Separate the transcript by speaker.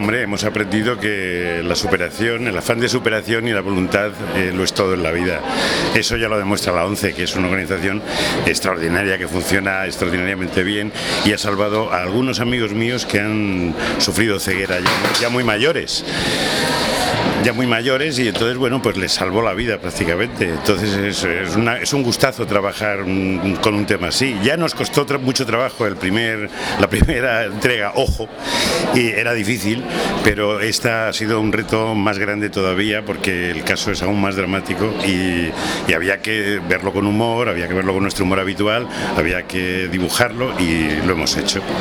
Speaker 1: hombre, hemos aprendido que la superación, el afán de superación y la voluntad lo es todo en la vida. Eso ya lo demuestra la ONCE, que es una organización extraordinaria, que funciona extraordinariamente bien y ha salvado a algunos amigos míos que han sufrido ceguera ya muy mayores. Y entonces, bueno, pues les salvó la vida prácticamente. Entonces es un gustazo trabajar con un tema así. Ya nos costó mucho trabajo la primera entrega, ojo, y era difícil, pero esta ha sido un reto más grande todavía porque el caso es aún más dramático y había que verlo con humor, había que verlo con nuestro humor habitual, había que dibujarlo y lo hemos hecho.